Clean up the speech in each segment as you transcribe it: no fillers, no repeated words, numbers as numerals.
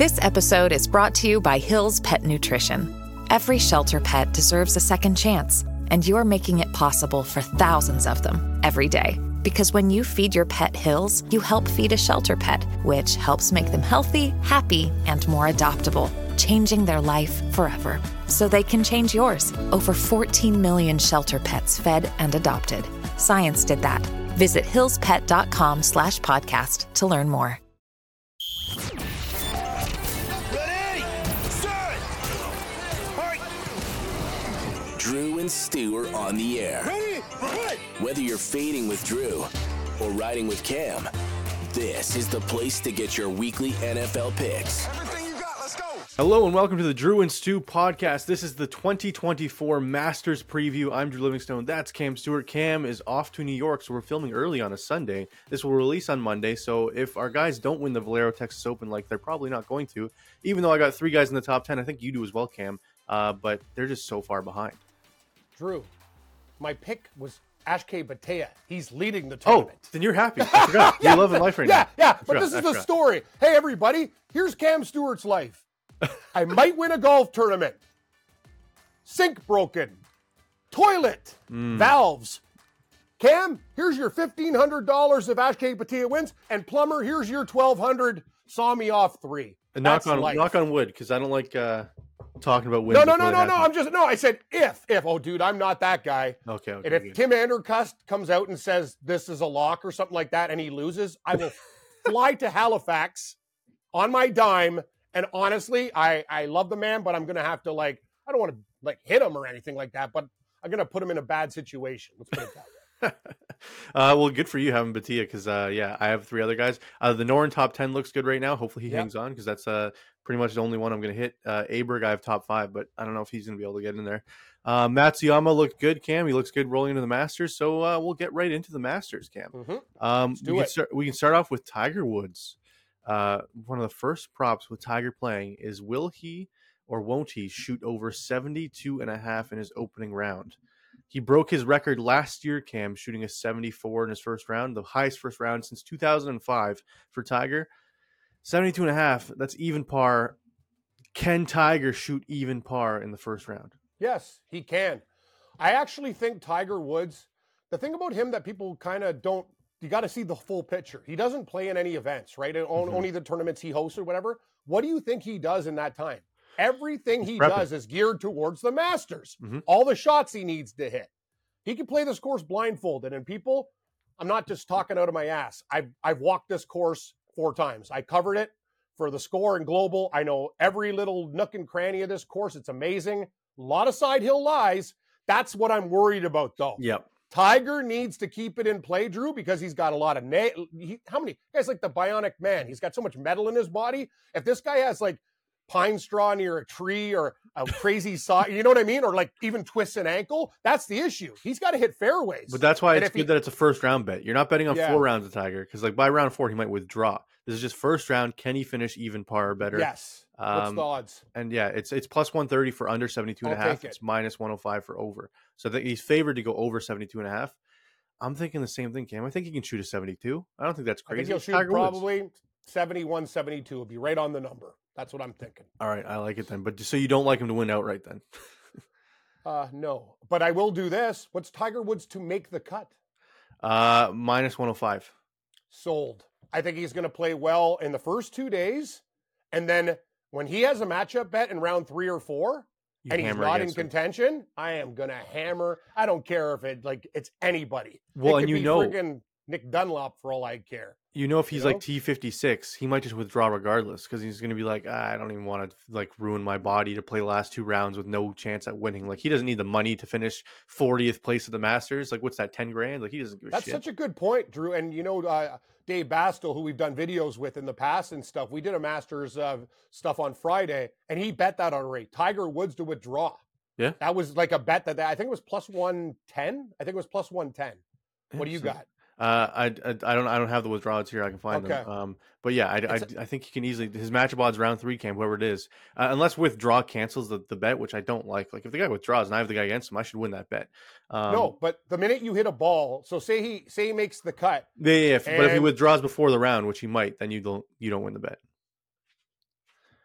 This episode is brought to you by Hill's Pet Nutrition. Every shelter pet deserves a second chance, and you're making it possible for thousands of them every day. Because when you feed your pet Hill's, you help feed a shelter pet, which helps make them healthy, happy, and more adoptable, changing their life forever. So they can change yours. Over 14 million shelter pets fed and adopted. Science did that. Visit hillspet.com/podcast to learn more. Drew and Stu are on the air. Ready? Whether you're fading with Drew or riding with Cam, this is the place to get your weekly NFL picks. Everything you got, let's go. Hello and welcome to the Drew and Stu podcast. This is the 2024 Masters preview. I'm Drew Livingstone. That's Cam Stewart. Cam is off to New York, so we're filming early on a Sunday. This will release on Monday, so if our guys don't win the Valero Texas Open, like they're probably not going to, even though I got 3 guys in the top 10, I think you do as well, Cam, but they're just so far behind. Drew, my pick was Ashke Batea. He's leading the tournament. Oh, then you're happy. I forgot. You're loving life right now. Yeah, but this is the story. Hey, everybody, here's Cam Stewart's life. I might win a golf tournament. Sink broken. Toilet. Valves. Cam, here's your $1,500 if Ashke Batea wins. And Plumber, here's your $1,200. Saw me off 3. And knock on wood, because I don't like talking about wins. No. I said if. Oh, dude, I'm not that guy. Okay. And if Tim Andercust comes out and says this is a lock or something like that, and he loses, I will fly to Halifax on my dime. And honestly, I love the man, but I'm gonna have to I don't want to hit him or anything like that, but I'm gonna put him in a bad situation. Let's put it that way. Well, good for you having Batia, because I have 3 other guys. The Noren top 10 looks good right now. Hopefully he hangs on, because that's pretty much the only one I'm going to hit. Aberg, I have top 5, but I don't know if he's going to be able to get in there. Matsuyama looked good, Cam. He looks good rolling into the Masters, so we'll get right into the Masters, Cam. We can start off with Tiger Woods. One of the first props with Tiger playing is, will he or won't he shoot over 72.5 in his opening round? He broke his record last year, Cam, shooting a 74 in his first round, the highest first round since 2005 for Tiger. 72.5, that's even par. Can Tiger shoot even par in the first round? Yes, he can. I actually think Tiger Woods, the thing about him that people kind of don't, you got to see the full picture. He doesn't play in any events, right? Only the tournaments he hosts or whatever. What do you think he does in that time? Everything he does is geared towards the Masters. All the shots he needs to hit. He can play this course blindfolded. And people, I'm not just talking out of my ass. I've walked this course 4 times. I covered it for the Score and Global. I know every little nook and cranny of this course. It's amazing. A lot of side hill lies. That's what I'm worried about, though. Yep. Tiger needs to keep it in play, Drew, because he's got a lot of how many guys like the Bionic Man? He's got so much metal in his body. If this guy has pine straw near a tree or a crazy saw, you know what I mean? Or even twists an ankle. That's the issue. He's got to hit fairways. But that's why it's good that it's a first round bet. You're not betting on 4 rounds of Tiger, because by round 4 he might withdraw. This is just first round. Can he finish even par or better? Yes. What's the odds? And it's plus 130 for under 72.5. It's minus 105 for over. So he's favored to go over 72.5. I'm thinking the same thing, Cam. I think he can shoot a 72. I don't think that's crazy. I think he'll shoot probably 71, 72. It'll be right on the number. That's what I'm thinking. All right, I like it then. But so you don't like him to win outright then? No. But I will do this. What's Tiger Woods to make the cut? Minus 105. Sold. I think he's going to play well in the first 2 days. And then when he has a matchup bet in round 3 or 4, and he's not in contention, I am going to hammer. I don't care if it's anybody. Well, it and could be friggin' Nick Dunlop for all I care. If he's T56, he might just withdraw regardless, because he's going to be I don't even want to ruin my body to play the last 2 rounds with no chance at winning. He doesn't need the money to finish 40th place at the Masters. What's that, 10 grand? He doesn't give a shit. That's such a good point, Drew. And Dave Bastel, who we've done videos with in the past and stuff, we did a Masters stuff on Friday, and he bet that already. Tiger Woods to withdraw. Yeah. That was a bet that I think it was plus 110. I think it was plus 110. What do you got? I don't have the withdrawals here. I can find them. But yeah, I think he can easily, his matchup odds round 3, Cam, whoever it is, unless withdraw cancels the bet, which I don't like. If the guy withdraws and I have the guy against him, I should win that bet. No, but the minute you hit a ball, so say he makes the cut. Yeah. But if he withdraws before the round, which he might, then you don't win the bet.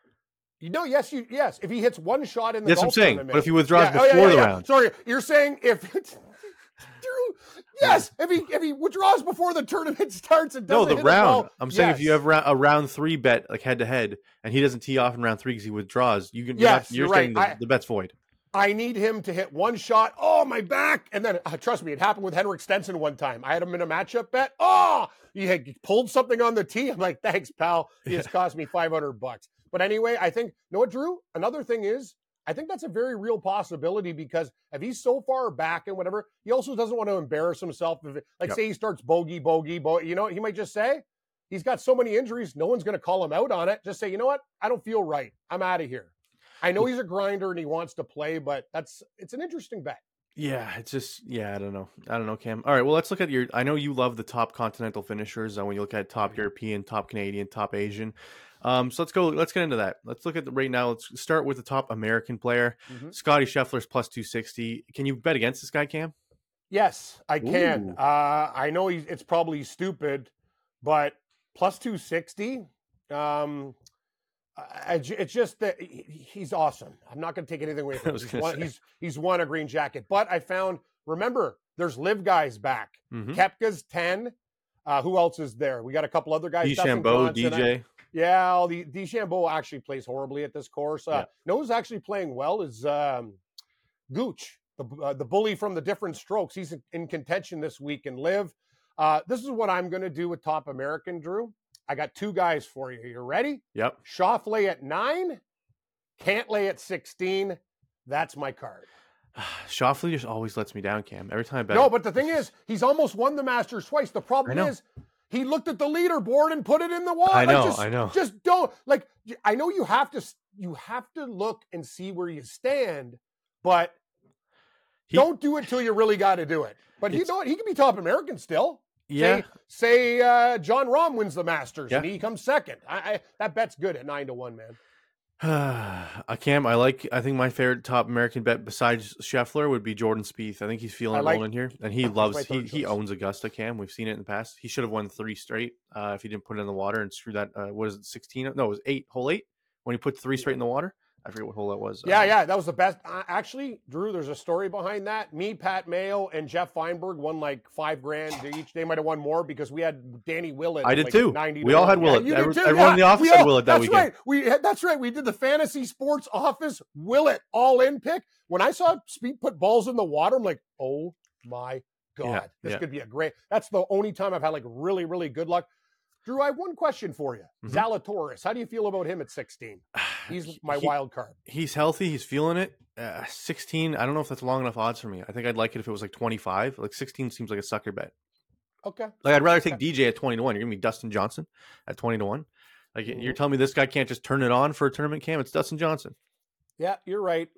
Yes. If he hits one shot in the That's what I'm golf saying. tournament. But if he withdraws before the round. Sorry, you're saying if Drew, yes, if he withdraws before the tournament starts and doesn't the round. ball, I'm saying if you have a round 3 bet like head to head, and he doesn't tee off in round 3 because he withdraws, you're saying right. the bet's void. I need him to hit one shot. Oh, my back! And then trust me, it happened with Henrik Stenson one time. I had him in a matchup bet. Oh, he pulled something on the tee. I'm like, thanks, pal. It's cost me $500. But anyway, I think, you know what, Drew? Another thing is, I think that's a very real possibility because if he's so far back and whatever, he also doesn't want to embarrass himself. Say he starts bogey, you know, he might just say, he's got so many injuries, no one's going to call him out on it. Just say, you know what? I don't feel right. I'm out of here. I know he's a grinder and he wants to play, but it's an interesting bet. Yeah, it's just, I don't know, Cam. All right, well, let's look at I know you love the top continental finishers when you look at top European, top Canadian, top Asian. So let's get into that. Let's look at right now. Let's start with the top American player. Scotty Scheffler's plus 260. Can you bet against this guy, Cam? Yes, I can. I know it's probably stupid, but plus 260, it's just that he's awesome. I'm not going to take anything away from him. He's won a green jacket. But I found, remember, there's live guys back. Koepka's 10. Who else is there? We got a couple other guys. DeChambeau, DJ. The DeChambeau actually plays horribly at this course. Who's actually playing well is Gooch, the bully from the different strokes. He's in contention this week and live. This is what I'm going to do with Top American, Drew. I got 2 guys for you. You ready? Yep. Schauffele at 9, Cantlay at 16. That's my card. Schauffele just always lets me down, Cam. Every time I bet. No, but the thing is, he's almost won the Masters twice. The problem is, he looked at the leaderboard and put it in the wall. I know. Just don't I know you have to look and see where you stand, but don't do it till you really got to do it. But he can be top American still. Yeah. Say John Rahm wins the Masters and he comes second. That bet's good at 9-1, man. Cam, I think my favorite top American bet besides Scheffler would be Jordan Spieth. I think he's feeling rolling here, and he owns Augusta. Cam, we've seen it in the past. He should have won 3 straight if he didn't put it in the water and screw that. What is it? 16? No, it was 8. Hole 8 when he put 3 straight in the water. I forget what hole that was. That was the best. Actually, Drew, there's a story behind that. Me, Pat Mayo, and Jeff Feinberg won like $5,000 each. They might have won more because we had Danny Willett. I did too. We all had Willett. Everyone in the office had Willett that weekend. That's right. We did the Fantasy Sports Office Willett all-in pick. When I saw Speed put balls in the water, I'm like, oh my God, this could be a great. That's the only time I've had like really, really good luck. Drew, I have one question for you. Zalatoris, how do you feel about him at 16? He's my wild card. He's healthy. He's feeling it. 16, I don't know if that's long enough odds for me. I think I'd like it if it was like 25. Like 16 seems like a sucker bet. Okay. Like I'd rather take DJ at 20-1. You're giving me Dustin Johnson at 20-1. Like you're telling me this guy can't just turn it on for a tournament, Cam? It's Dustin Johnson. Yeah, you're right.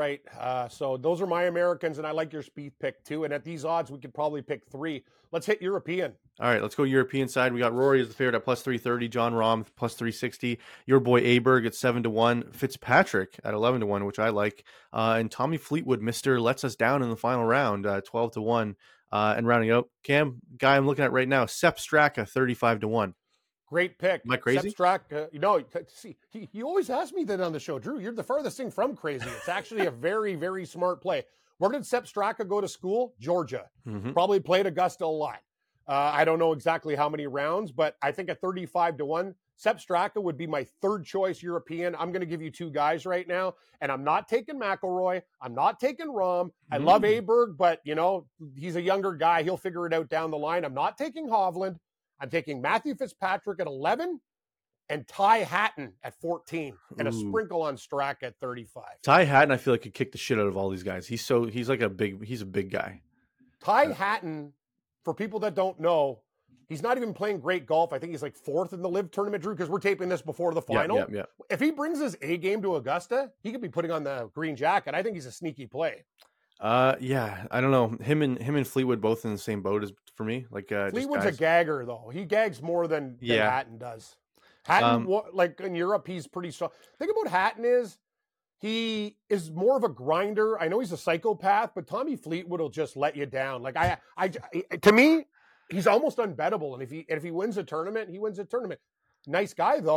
So those are my Americans, and I like your Spieth pick too. And at these odds, we could probably pick 3. Let's hit European. All right, let's go European side. We got Rory as the favorite at plus 330, John Rahm plus 360, your boy Aberg at 7-1, Fitzpatrick at 11-1, which I like, and Tommy Fleetwood, Mr. lets us down in the final round, 12-1, and rounding out, Cam, guy I'm looking at right now, Sepp Straka, 35-1. Great pick. Am I crazy? Sepp Straka, see, you always ask me that on the show, Drew. You're the furthest thing from crazy. It's actually a very, very smart play. Where did Sepp Straka go to school? Georgia. Probably played Augusta a lot. I don't know exactly how many rounds, but I think at 35-1, Sepp Straka would be my 3rd choice European. I'm going to give you 2 guys right now, and I'm not taking McIlroy. I'm not taking Rahm. I love Aberg, but, he's a younger guy. He'll figure it out down the line. I'm not taking Hovland. I'm taking Matthew Fitzpatrick at 11 and Ty Hatton at 14 and a sprinkle on Straka at 35. Ty Hatton, I feel like could kick the shit out of all these guys. He's a big guy. Ty Hatton, for people that don't know, he's not even playing great golf. I think he's like 4th in the Live tournament, Drew, because we're taping this before the final. Yeah. If he brings his A game to Augusta, he could be putting on the green jacket. I think he's a sneaky play. I don't know. Him and Fleetwood both in the same boat as for me. Like Fleetwood's a gagger though. He gags more than Hatton does. Hatton, like in Europe, he's pretty strong. Thing about Hatton is he is more of a grinder. I know he's a psychopath, but Tommy Fleetwood will just let you down. Like to me, he's almost unbettable. And if he wins a tournament, he wins a tournament. Nice guy though.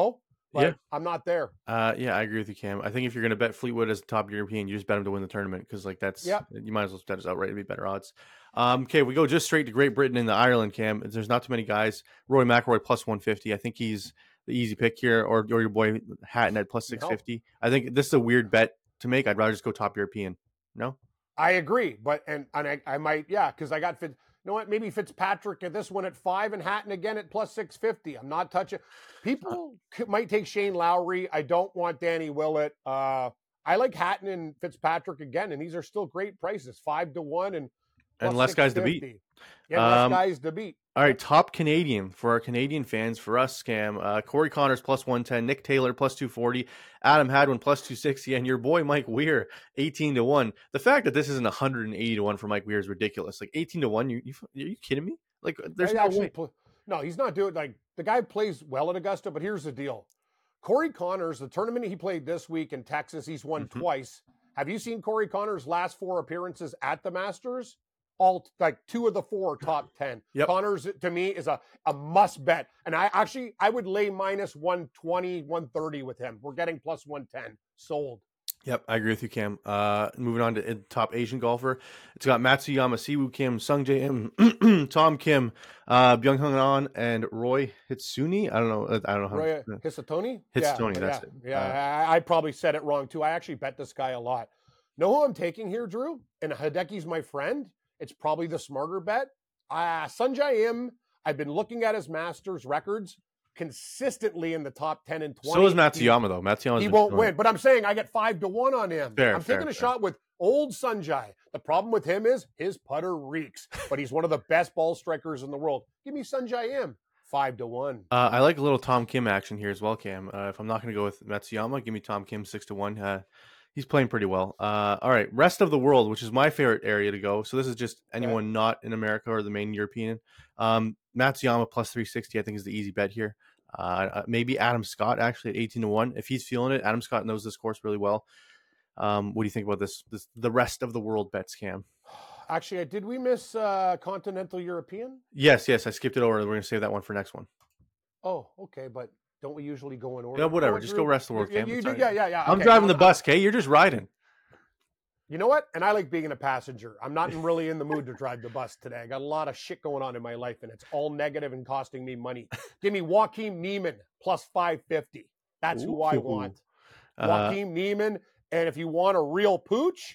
but I'm not there. Yeah, I agree with you, Cam. I think if you're going to bet Fleetwood as the top European, you just bet him to win the tournament because, like, you might as well bet us outright to be better odds. Okay, we go just straight to Great Britain and the Ireland, Cam. There's not too many guys. Rory McIlroy plus 150. I think he's the easy pick here, or your boy Hatton at plus 650. I think this is a weird bet to make. I'd rather just go top European. No, I agree, but I might, because I got you know what? Maybe Fitzpatrick at this one at 5 and Hatton again at plus 650. I'm not touching. People might take Shane Lowry. I don't want Danny Willett. I like Hatton and Fitzpatrick again, and these are still great prices, 5-1 and less guys to beat. Yeah, less guys to beat. All right, top Canadian for our Canadian fans. For us, Scam, Corey Connors plus 110, Nick Taylor plus 240, Adam Hadwin plus 260, and your boy Mike Weir 18-1. The fact that this isn't 180-1 for Mike Weir is ridiculous. Like 18-1, are you kidding me? Like there's no way. No, he's not doing like the guy plays well at Augusta, but here's the deal. Corey Connors, the tournament he played this week in Texas, he's won twice. Have you seen Corey Connors' last 4 appearances at the Masters? All like 2 of the 4 top 10. Yep. Connors to me is a must bet. And I would lay minus 120, 130 with him. We're getting plus 110. Sold. Yep, I agree with you, Cam. Moving on to top Asian golfer. It's got Matsuyama, Siwoo Kim, Sung Jae Im, Tom Kim, Byung Hun An, and Roy Hitsuni. I don't know how. Roy Hitsutoni? Hitsutoni, that's it. Yeah, I probably said it wrong too. I actually bet this guy a lot. Know who I'm taking here, Drew? And Hideki's my friend. It's probably the smarter bet. Sung Jae Im, I've been looking at his Masters records consistently in the top 10 and 20. So is Matsuyama, though. Matsuyama, he won't win, but I'm saying I get 5-1 on him. I'm taking a fair. shot with old Sung Jae. The problem with him is his putter reeks, but he's one of the best ball strikers in the world. Give me Sung Jae Im, 5-1. I like a little Tom Kim action here as well, Cam. If I'm not going to go with Matsuyama, give me Tom Kim 6-1. He's playing pretty well. All right, rest of the world, which is my favorite area to go. So this is just anyone not in America or the main European. Matsuyama plus 360, I think, is the easy bet here. Maybe Adam Scott actually at 18-1 if he's feeling it. Adam Scott knows this course really well. What do you think about this the rest of the world bets, Cam? Actually, did we miss Continental European? Yes, I skipped it over. We're going to save that one for next one. Oh, okay, but don't we usually go in order? Yeah, whatever. Just go rest of the world, Cam. Yeah. I'm driving the bus, Kay. You're just riding. You know what? And I like being a passenger. I'm not really in the mood to drive the bus today. I got a lot of shit going on in my life, and it's all negative and costing me money. Give me Joaquin Niemann plus 550. That's who I want. Joaquin Niemann. And if you want a real pooch,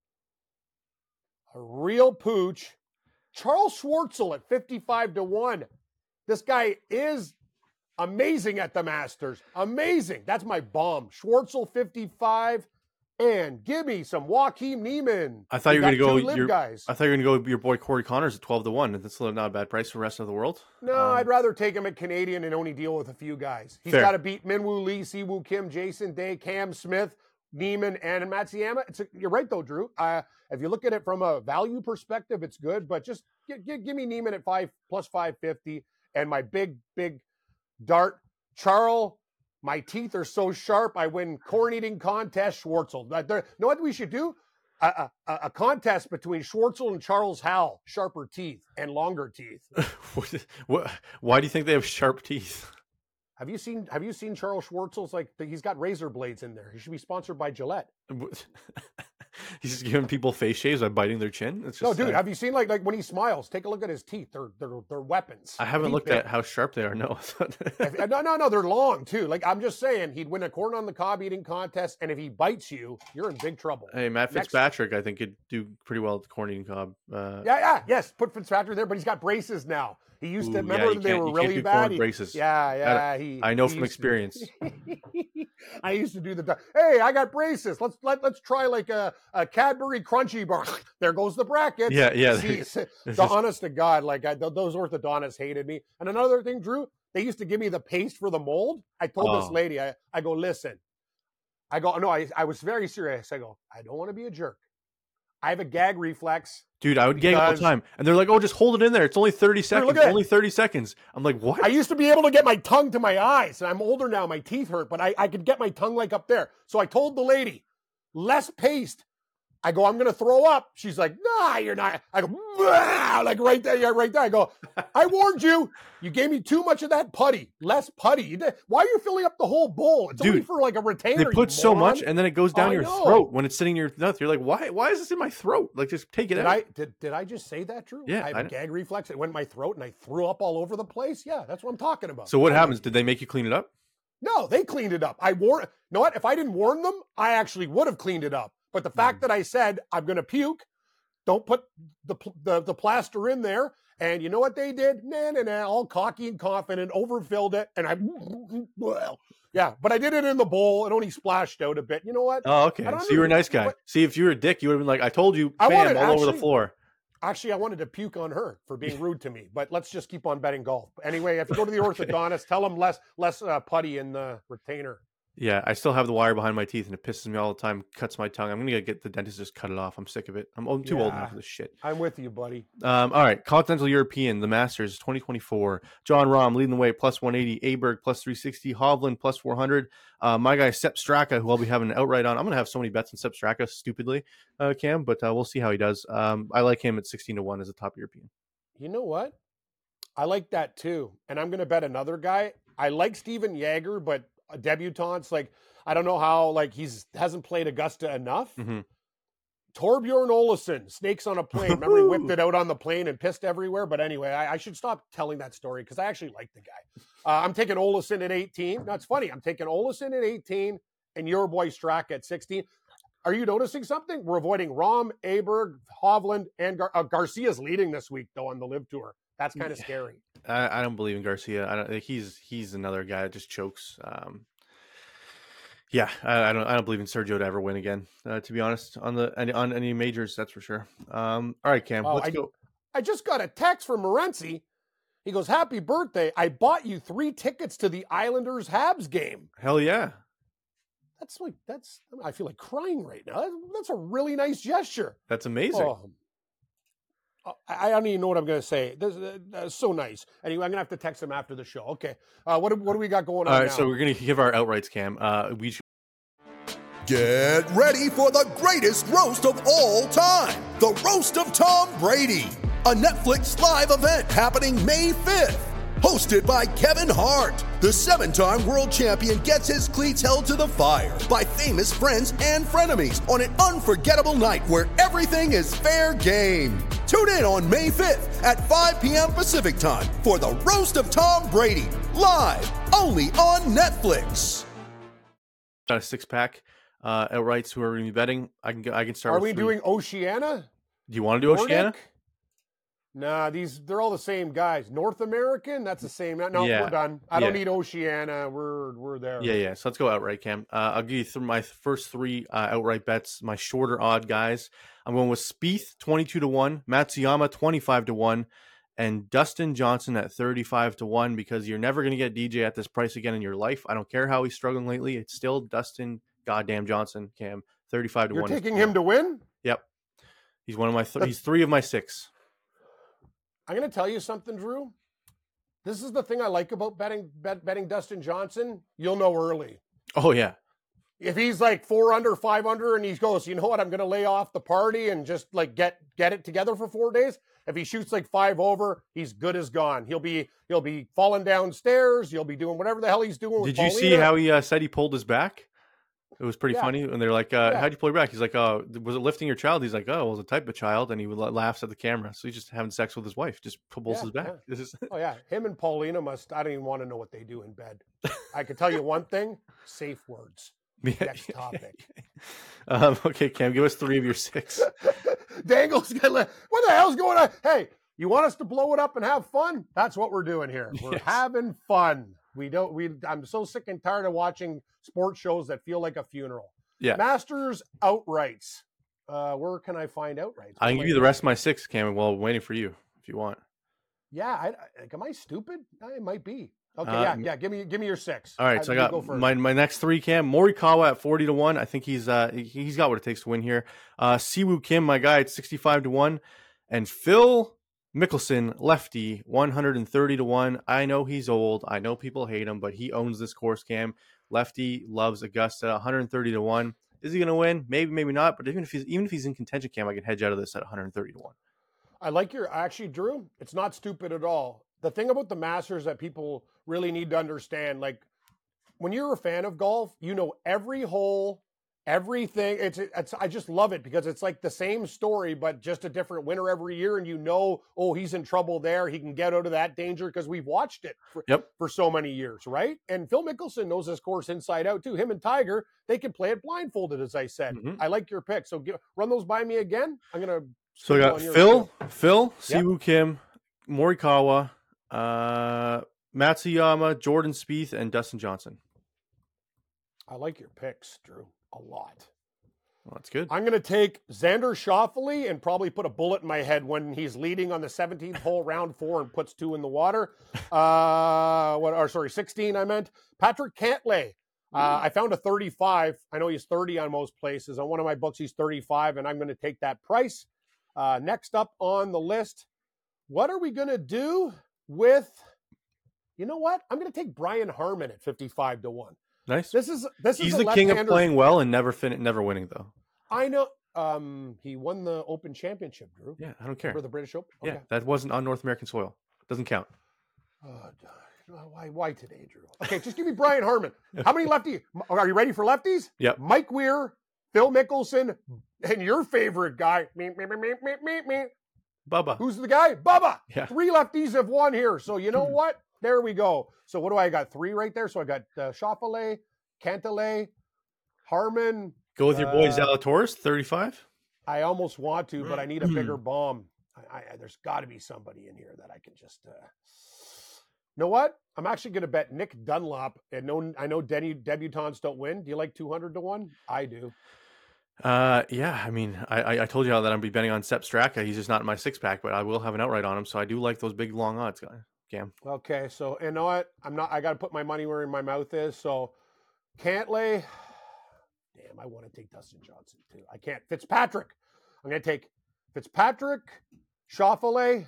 Charles Schwartzel at 55-1. This guy is amazing at the Masters. Amazing. That's my bomb. Schwartzel 55. And give me some Joaquin Niemann. I thought you were going to go. I thought you were going to go with your boy Corey Connors at 12-1. That's not a bad price for the rest of the world. No, I'd rather take him at Canadian and only deal with a few guys. He's got to beat Minwoo Lee, Siwoo Kim, Jason Day, Cam Smith, Niemann, and Matsuyama. You're right though, Drew. If you look at it from a value perspective, it's good. But just give me Niemann at plus 550, and my big dart, Charles. My teeth are so sharp, I win corn eating contest, Schwartzel. You know what we should do? A contest between Schwartzel and Charles Howell. Sharper teeth and longer teeth. Why do you think they have sharp teeth? Have you seen Charles Schwartzel's, he's got razor blades in there. He should be sponsored by Gillette. He's just giving people face shaves by biting their chin. It's just, no, dude. Have you seen like when he smiles? Take a look at his teeth. They're weapons. I haven't looked at how sharp they are. No. No. They're long too. Like I'm just saying, he'd win a corn on the cob eating contest, and if he bites you, you're in big trouble. Hey, Matt Fitzpatrick, I think could do pretty well at the corn eating cob. Yes. Put Fitzpatrick there, but he's got braces now. He used to remember they were really bad. Braces. I know from experience. I used to do hey, I got braces. Let's try like a Cadbury Crunchy bar. There goes the brackets. Yeah. The honest to God, those orthodontists hated me. And another thing, Drew, they used to give me the paste for the mold. I told this lady, I go, listen. I was very serious. I go, I don't want to be a jerk. I have a gag reflex. Dude, I would gag all the time. And they're like, oh, just hold it in there. It's only 30 seconds. Only 30 seconds. I'm like, what? I used to be able to get my tongue to my eyes. And I'm older now. My teeth hurt. But I could get my tongue up there. So I told the lady, less paste, I go, I'm going to throw up. She's like, nah, you're not. I go, like right there. Yeah, right there. I go, I warned you. You gave me too much of that putty. Less putty. Why are you filling up the whole bowl? It's only for like a retainer. They put so much and then it goes down your throat when it's sitting in your mouth. You're like, why is this in my throat? Like, just take it out. Did I just say that, Drew? Yeah. I have a gag reflex. It went in my throat and I threw up all over the place. Yeah, that's what I'm talking about. So what happens? Did they make you clean it up? No, they cleaned it up. You know what? If I didn't warn them, I actually would have cleaned it up. But the fact that I said, I'm going to puke, don't put the plaster in there. And you know what they did? Nah, all cocky and confident, overfilled it. And yeah, but I did it in the bowl. It only splashed out a bit. You know what? Oh, okay. So you were a nice guy. See, if you were a dick, you would have been like, I told you, bam, all over the floor. Actually, I wanted to puke on her for being rude to me, but let's just keep on betting golf. Anyway, if you go to the orthodontist, tell them less putty in the retainer. Yeah, I still have the wire behind my teeth, and it pisses me all the time, cuts my tongue. I'm going to get the dentist to just cut it off. I'm sick of it. I'm too old now for this shit. I'm with you, buddy. All right, Continental European, the Masters, 2024. John Rahm leading the way, plus 180. Aberg, plus 360. Hovland, plus 400. My guy, Sepp Straka, who I'll be having an outright on. I'm going to have so many bets on Sepp Straka, stupidly, Cam, but we'll see how he does. I like him at 16-1 as a top European. You know what? I like that, too. And I'm going to bet another guy. I like Steven Jaeger, but debutants, like, I don't know how, like, hasn't played Augusta enough. Mm-hmm. Torbjorn Olesen, snakes on a plane. Remember he whipped it out on the plane and pissed everywhere? But anyway, I should stop telling that story because I actually like the guy. I'm taking Olesen at 18. Now, it's funny. I'm taking Olesen at 18 and your boy Straka at 16. Are you noticing something? We're avoiding Rahm, Aberg, Hovland, and Garcia's leading this week, though, on the Live Tour. That's kind of scary. I don't believe in Garcia. I don't. He's another guy that just chokes. Yeah, I don't believe in Sergio to ever win again. To be honest, on any majors, that's for sure. All right, Cam, let's go. I just got a text from Morency. He goes, "Happy birthday! I bought you 3 tickets to the Islanders Habs game." Hell yeah! I feel like crying right now. That's a really nice gesture. That's amazing. I don't even know what I'm going to say. That's so nice. Anyway, I'm going to have to text him after the show. Okay. What do we got going on now? All right, so we're going to give our outrights, Cam. Get ready for the greatest roast of all time. The Roast of Tom Brady. A Netflix live event happening May 5th. Hosted by Kevin Hart, the 7-time world champion gets his cleats held to the fire by famous friends and frenemies on an unforgettable night where everything is fair game. Tune in on May 5th at 5 p.m. Pacific time for the Roast of Tom Brady, live only on Netflix. Got a 6-pack outrights who are going to be betting. I can start. Are we doing Oceania? Do you want to do Oceania? Nah, they're all the same guys. North American, that's the same. No, we're done. I don't need Oceania. We're there. Yeah. So let's go outright, Cam. I'll give you my first 3 outright bets. My shorter odd guys. I'm going with Spieth 22-1, Matsuyama 25-1, and Dustin Johnson at 35-1 because you're never going to get DJ at this price again in your life. I don't care how he's struggling lately. It's still Dustin goddamn Johnson, Cam. 35-1. You're taking him to win? Yep. He's one of my. He's 3 of my 6. I'm going to tell you something, Drew. This is the thing I like about betting Dustin Johnson. You'll know early. Oh, yeah. If he's like 4 under, 5 under, and he goes, you know what, I'm going to lay off the party and just like get it together for 4 days. If he shoots like 5 over, he's good as gone. He'll be falling downstairs. He'll be doing whatever the hell he's doing. Did you see how he said he pulled his back? It was pretty funny. And they're like, how'd you pull your back? He's like, was it lifting your child? He's like, oh, it was a type of child. And he laughs at the camera. So he's just having sex with his wife, just pulls his back. Yeah. Oh, yeah. Him and Paulina I don't even want to know what they do in bed. I can tell you one thing, safe words. Next topic. Okay, Cam, give us 3 of your 6. Dangle's what the hell's going on? Hey, you want us to blow it up and have fun? That's what we're doing here. We're having fun. I'm so sick and tired of watching sports shows that feel like a funeral. Yeah. Masters outrights. Where can I find outrights? I can give you the rest of my 6, Cam, while waiting for you if you want. Yeah. Am I stupid? I might be. Okay. Yeah. Give me your 6. All right. So I got my next 3, Cam. Morikawa at 40-1. I think he's got what it takes to win here. Siwoo Kim, my guy, at 65-1, and Phil Mickelson, lefty, 130-1. I know he's old. I know people hate him, but he owns this course, Cam. Lefty loves Augusta, 130-1. Is he going to win? Maybe, maybe not. But even if he's in contention, Cam, I can hedge out of this at 130 to 1. I like your actually, Drew. It's not stupid at all. The thing about the Masters that people really need to understand, like when you're a fan of golf, you know every hole, everything. It's I just love it because it's like the same story, but just a different winner every year. And you know, oh, he's in trouble there. He can get out of that danger because we've watched it for so many years, right? And Phil Mickelson knows this course inside out too. Him and Tiger, they can play it blindfolded, as I said. I like your pick. So run those by me again. I'm gonna. So I got Phil, Siwoo Kim, Morikawa, Matsuyama, Jordan Spieth, and Dustin Johnson. I like your picks, Drew, a lot. Well, that's good. I'm going to take Xander Schauffele and probably put a bullet in my head when he's leading on the 17th hole, round 4, and puts 2 in the water. 16, I meant. Patrick Cantlay. I found a 35. I know he's 30 on most places. On one of my books, he's 35, and I'm going to take that price. Next up on the list, what are we going to do with, you know what? I'm going to take Brian Harman at 55 to 1. Nice. This is He's the king of playing well and never winning though. I know. He won the Open Championship, Drew. Yeah, I don't care. For the British Open. Okay. Yeah, that wasn't on North American soil. Doesn't count. Why today, Drew? Okay, just give me Brian Harman. How many lefties? Are you ready for lefties? Yeah. Mike Weir, Phil Mickelson, and your favorite guy, me. Bubba. Who's the guy? Bubba. Yeah. 3 lefties have won here. So you know what? There we go. So what do I got? 3 right there. So I got Schauffele, Cantlay, Harman. Go with your boy Zalatoris, 35. I almost want to, but I need a bigger bomb. There's got to be somebody in here that I can just. You know what? I'm actually going to bet Nick Dunlop. And I know debutants don't win. Do you like 200 to 1? I do. Yeah. I mean, I told you how that I'm be betting on Sepp Straka. He's just not in my 6-pack, but I will have an outright on him. So I do like those big long odds, guy. Cam. Okay, so you know what? I got to put my money where my mouth is. So Cantlay, damn, I want to take Dustin Johnson too. I can't. Fitzpatrick. I'm going to take Fitzpatrick, Schauffele.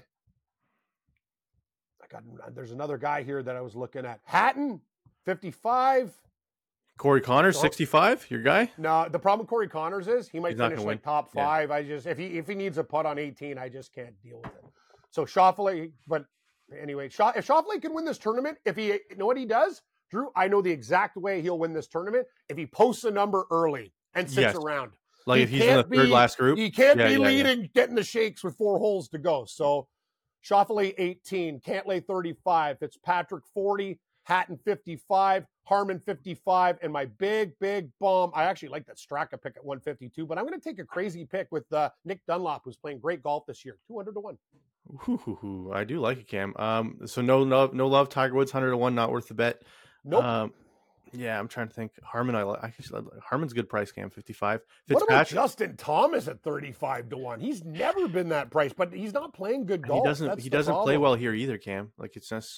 There's another guy here that I was looking at. Hatton, 55. Corey Connors, 65. Your guy? No, the problem with Corey Connors is he might finish like top 5. Yeah. If he needs a putt on 18, I just can't deal with it. So Schauffele, but. Anyway, if Schauffele can win this tournament, you know what he does, Drew? I know the exact way he'll win this tournament if he posts a number early and sits around. Like if he's in the third last group. He can't be leading, getting the shakes with 4 holes to go. So Schauffele 18, Cantlay 35, Fitzpatrick 40, Hatton 55, Harman 55, and my big bomb. I actually like that Straka pick at 152, but I'm going to take a crazy pick with Nick Dunlop, who's playing great golf this year, 200 to 1. Ooh, I do like it, Cam. So no love. Tiger Woods 100 to 1, not worth the bet. Nope. Yeah, I'm trying to think. Harman, Harman's a good price, Cam. 55. What about Justin Thomas at 35 to 1? He's never been that price, but he's not playing good golf. He doesn't play well here either, Cam. Like it's just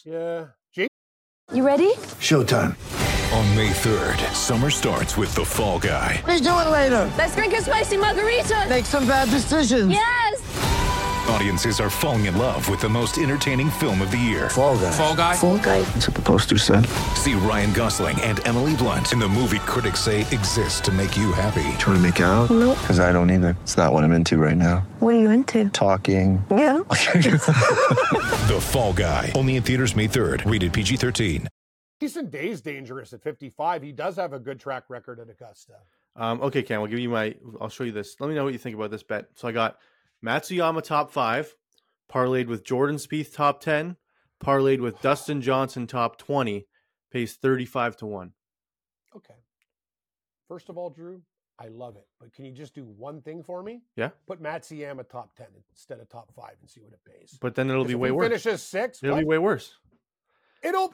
You ready? Showtime. On May 3rd, summer starts with The Fall Guy. Let's do it later. Let's drink a spicy margarita. Make some bad decisions. Yes. Audiences are falling in love with the most entertaining film of the year. Fall Guy. Fall Guy. Fall Guy. That's what the poster said. See Ryan Gosling and Emily Blunt in the movie critics say exists to make you happy. Trying to make it out? Nope. Because I don't either. It's not what I'm into right now. What are you into? Talking. Yeah. The Fall Guy. Only in theaters May 3rd. Rated PG-13. Jason Day's dangerous at 55. He does have a good track record at Augusta. Okay, Cam, I'll show you this. Let me know what you think about this bet. So I got Matsuyama top 5, parlayed with Jordan Spieth top 10, parlayed with Dustin Johnson top 20, pays 35 to 1. Okay. First of all, Drew, I love it. But can you just do one thing for me? Yeah. Put Matsuyama top 10 instead of top 5 and see what it pays. But then it'll be way worse. Finishes 6. It'll be way worse. It'll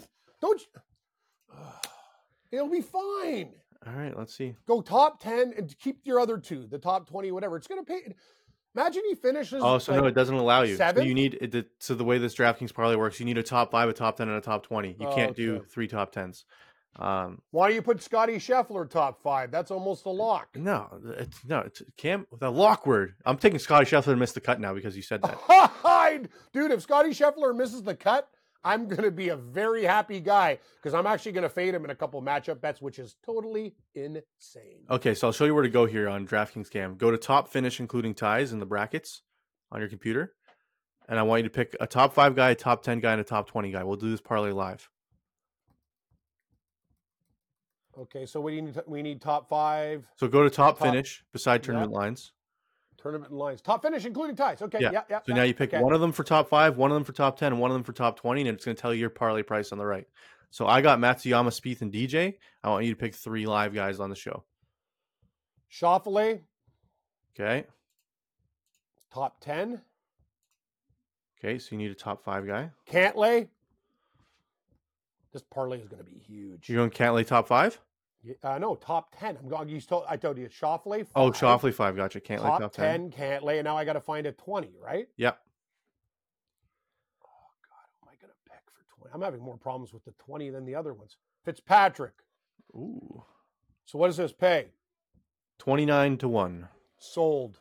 be fine. All right, let's see. Go top 10 and keep your other 2, the top 20, whatever. It's going to pay. Imagine he finishes. Oh, so no, it doesn't allow you. 7? So you need so the way this DraftKings parlay works, you need a top 5, a top 10, and a top 20. You can't do 3 top 10s. Why do you put Scotty Scheffler top 5? That's almost a lock. No, it's Cam. The lock word. I'm taking Scotty Scheffler to miss the cut now because you said that. Dude, if Scotty Scheffler misses the cut, I'm going to be a very happy guy because I'm actually going to fade him in a couple matchup bets, which is totally insane. Okay, so I'll show you where to go here on DraftKings Cam. Go to top finish, including ties in the brackets on your computer. And I want you to pick a top 5 guy, a top 10 guy, and a top 20 guy. We'll do this parlay live. Okay, so we need top 5. So go to top finish beside tournament lines. Tournament lines. Top finish, including ties. Okay, yeah. So now you pick one of them for top 5, one of them for top 10, and one of them for top 20, and it's going to tell you your parlay price on the right. So I got Matsuyama, Spieth, and DJ. I want you to pick 3 live guys on the show. Schauffele. Okay. Top 10. Okay, so you need a top 5 guy. Cantlay. This parlay is going to be huge. You're going Cantlay top 5? No, top 10. I told you Schauffele 5. Oh, Schauffele 5. Gotcha. Cantlay top 10. Cantlay, and now I got to find a 20, right? Yep. Oh, God. Who am I going to pick for 20? I'm having more problems with the 20 than the other ones. Fitzpatrick. Ooh. So what does this pay? 29-1. Sold.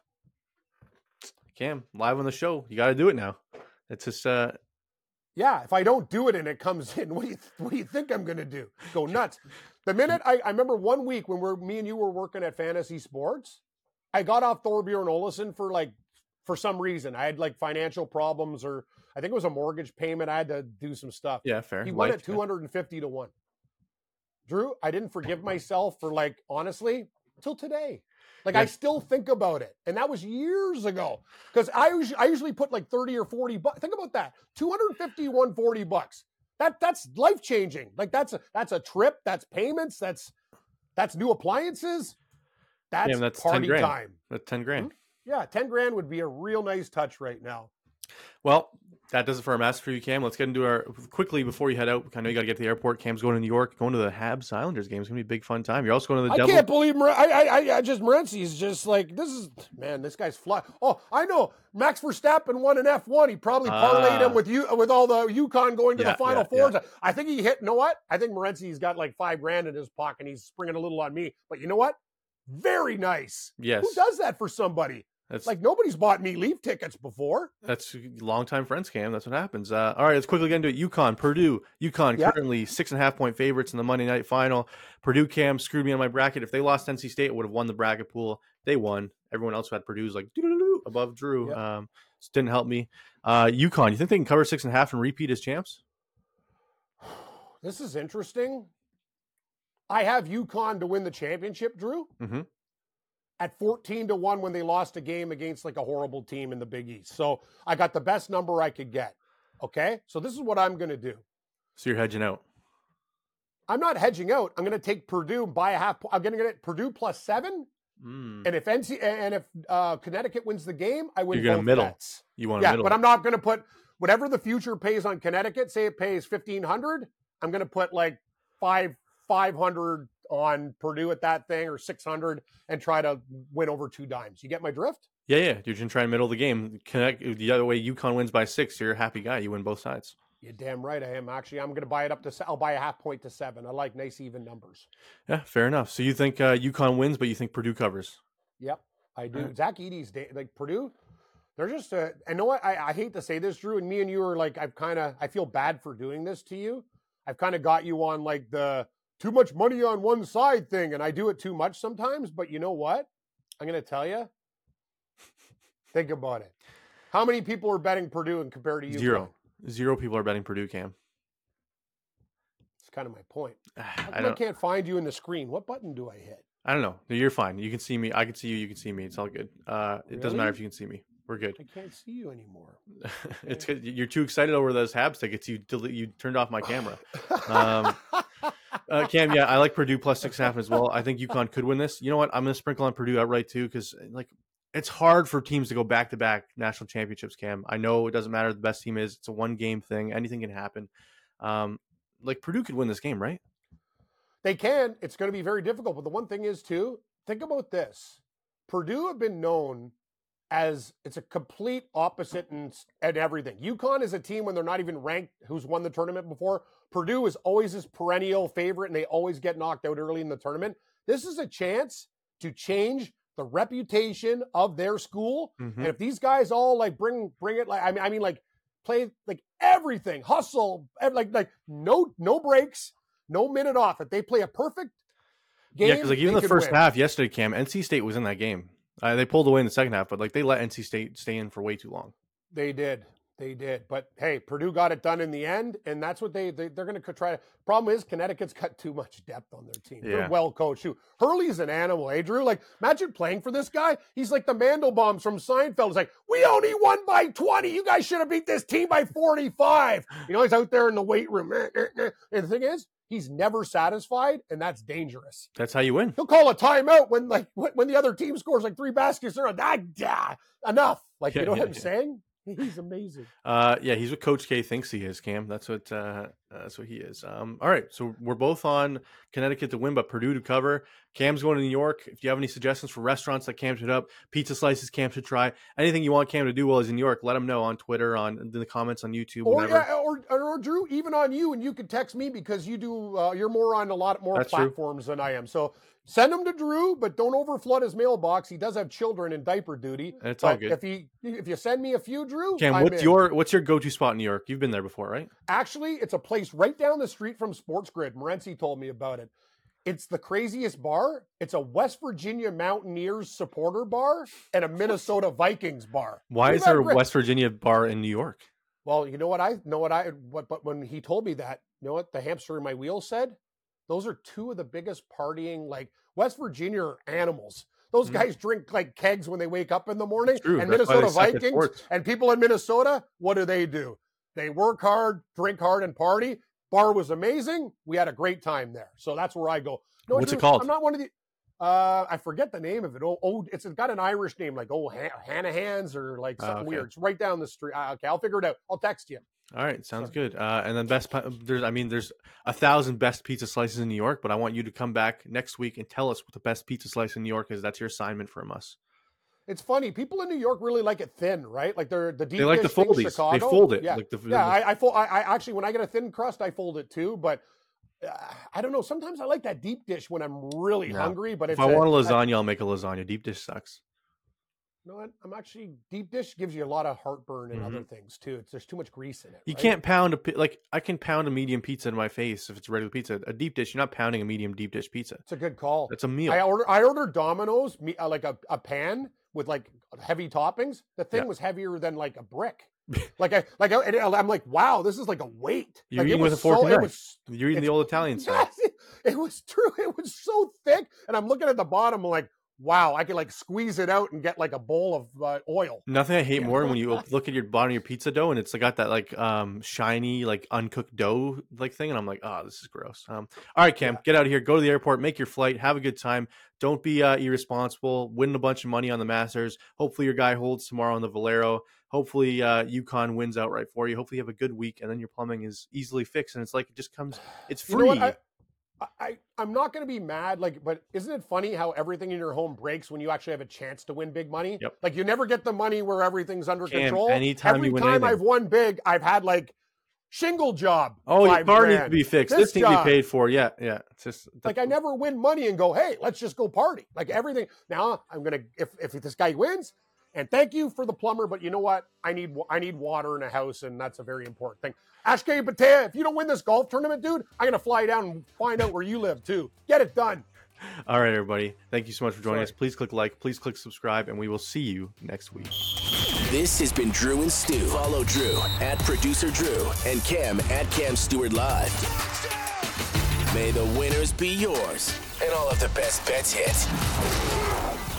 Cam, live on the show. You got to do it now. It's just yeah, if I don't do it and it comes in, what do you think I'm going to do? Go nuts. The minute I remember one week when me and you were working at Fantasy Sports, I got off Thorbjorn Olesen for some reason. I had like financial problems, or I think it was a mortgage payment. I had to do some stuff. Yeah, fair. He won at 250-1. Drew, I didn't forgive myself for honestly, till today. I still think about it. And that was years ago. Because I usually put 30 or 40 bucks. Think about that. 250, 140 bucks. That's life-changing. That's a trip. That's payments. That's new appliances. That's party time. That's 10 grand. Mm-hmm. Yeah, 10 grand would be a real nice touch right now. Well, that does it for our master for you, Cam. Let's get into our quickly before you head out. I know you got to get to the airport. Cam's going to New York, going to the Habs Islanders game. It's gonna be a big fun time. You're also going to the I can't believe Morency's just this guy's fly. Oh, I know. Max Verstappen won an F1. He probably parlayed him with all the UConn going to the Final Fours. Yeah. I think he hit. You know what? I think Morency's got $5,000 in his pocket. He's springing a little on me. But you know what? Very nice. Yes. Who does that for somebody? That's nobody's bought me Leaf tickets before. That's longtime friends, Cam. That's what happens. All right, let's quickly get into it. UConn, Purdue. Currently 6.5-point favorites in the Monday night final. Purdue, Cam, screwed me on my bracket. If they lost NC State, it would have won the bracket pool. They won. Everyone else who had Purdue's above Drew. Yep. So didn't help me. UConn, you think they can cover 6.5 and repeat as champs? This is interesting. I have UConn to win the championship, Drew. Mm-hmm. At 14-1 when they lost a game against a horrible team in the Big East. So I got the best number I could get. Okay? So this is what I'm going to do. So you're hedging out. I'm not hedging out. I'm going to take Purdue and buy a half. I'm going to get Purdue +7. And if Connecticut wins the game, I win both bets. You want a middle. But I'm not going to put whatever the future pays on Connecticut. Say it pays $1,500. I'm going to put $500 on Purdue at that thing, or $600, and try to win over 2 dimes. You get my drift? Yeah. You're just trying to middle the game. The other way, UConn wins by 6. You're a happy guy. You win both sides. You're damn right I am. Actually, I'm going to buy it up to. I'll buy a half point to 7. I like nice even numbers. Yeah, fair enough. So you think UConn wins, but you think Purdue covers? Yep, I do. Right. Zach Edey's Purdue. They're just. I know what I hate to say this, Drew, and me and you are I feel bad for doing this to you. I've kind of got you on the too much money on one side thing, and I do it too much sometimes, but you know what? I'm going to tell you. Think about it. How many people are betting Purdue and compared to you? Zero people are betting Purdue, Cam. That's kind of my point. I can't find you in the screen. What button do I hit? I don't know. You're fine. You can see me. I can see you. You can see me. It's all good. It doesn't matter if you can see me. We're good. I can't see you anymore. It's good. You're too excited over those Habs tickets. You turned off my camera. Cam, yeah, I like Purdue +6.5 as well. I think UConn could win this. You know what? I'm going to sprinkle on Purdue outright too, because it's hard for teams to go back-to-back national championships, Cam. I know it doesn't matter who the best team is. It's a one-game thing. Anything can happen. Purdue could win this game, right? They can. It's going to be very difficult. But the one thing is, too, think about this. Purdue have been known as it's a complete opposite in everything. UConn is a team when they're not even ranked who's won the tournament before. Purdue is always this perennial favorite, and they always get knocked out early in the tournament. This is a chance to change the reputation of their school. Mm-hmm. And if these guys all bring it, play like everything, hustle, like no breaks, no minute off. If they play a perfect game, because like even the first half yesterday, Cam, NC State was in that game. They pulled away in the second half, but like they let NC State stay in for way too long. They did. But hey, Purdue got it done in the end, and that's what they're going to try. Problem is, Connecticut's got too much depth on their team. Yeah. They're well coached too. Hurley's an animal, Drew? Like, imagine playing for this guy. He's like the Mandelbaums from Seinfeld. It's like, we only won by 20. You guys should have beat this team by 45. He's out there in the weight room. And the thing is, he's never satisfied, and that's dangerous. That's how you win. He'll call a timeout when the other team scores like 3 baskets. They're like, enough. Like, you know what I'm saying? He's amazing. He's what Coach K thinks he is, Cam. That's what he is. All right, so we're both on Connecticut to win, but Purdue to cover. Cam's going to New York. If you have any suggestions for restaurants that Cam should up, pizza slices Cam should try, anything you want Cam to do while he's in New York, let him know on Twitter, in the comments on YouTube, or Drew, even on you, and you can text me because you do. You're more on a lot more That's platforms than I am. So send him to Drew, but don't overflood his mailbox. He does have children in diaper duty. It's all good. If you send me a few, Drew, Cam, what's your go-to spot in New York? You've been there before, right? Actually, it's a place right down the street from Sports Grid. Morency told me about it. It's the craziest bar. It's a West Virginia Mountaineers supporter bar and a Minnesota Vikings bar. Why is there a West Virginia bar in New York? Well, but when he told me that, you know what the hamster in my wheel said? Those are two of the biggest partying, like West Virginia are animals. Those guys drink like kegs when they wake up in the morning. And Minnesota Vikings and people in Minnesota, what do? They work hard, drink hard, and party. Bar was amazing. We had a great time there. So that's where I go. No, what's it called? I'm not one of the I forget the name of it. It's got an Irish name, like Hanahan's or like something weird. It's right down the street. Okay, I'll figure it out. I'll text you. All right, sounds good. And then there's 1,000 best pizza slices in New York, but I want you to come back next week and tell us what the best pizza slice in New York is. That's your assignment from us. It's funny. People in New York really like it thin, right? Like they're the deep. They like the foldies. They fold it. Yeah, I actually, when I get a thin crust, I fold it too. But I don't know. Sometimes I like that deep dish when I'm really hungry. But if I want a lasagna, I'll make a lasagna. Deep dish sucks. You know what? Deep dish gives you a lot of heartburn and other things too. There's too much grease in it. You can't pound I can pound a medium pizza in my face if it's regular pizza. A deep dish, you're not pounding a medium deep dish pizza. It's a good call. It's a meal. I ordered Domino's, like a pan with like heavy toppings. The thing was heavier than like a brick. I'm like, wow, this is like a weight. You're eating with a fork and knife. You're eating the old Italian style. It was true. It was so thick, and I'm looking at the bottom, I'm like, wow, I could like squeeze it out and get like a bowl of oil. Nothing I hate more when you look at your bottom of your pizza dough and it's got that like shiny, like uncooked dough like thing. And I'm like, oh, this is gross. All right, Cam, get out of here. Go to the airport, make your flight, have a good time. Don't be irresponsible. Win a bunch of money on the Masters. Hopefully your guy holds tomorrow on the Valero. Hopefully UConn wins outright for you. Hopefully you have a good week and then your plumbing is easily fixed. And it's like, it just comes, it's free. You know what? I'm not going to be mad, but isn't it funny how everything in your home breaks when you actually have a chance to win big money? Yep. Like you never get the money where everything's under control. Every time I've won big, I've had like shingle job. Oh, your car needs to be fixed. This needs to be paid for. Yeah. It's just like I never win money and go, hey, let's just go party. Like everything. Now I'm gonna if this guy wins. And thank you for the plumber, but you know what? I need water in a house, and that's a very important thing. Ashke Batea, if you don't win this golf tournament, dude, I'm going to fly down and find out where you live, too. Get it done. All right, everybody. Thank you so much for joining us. Please click like, please click subscribe, and we will see you next week. This has been Drew and Stu. Follow Drew at Producer Drew and Cam at Cam Stewart Live. May the winners be yours and all of the best bets hit.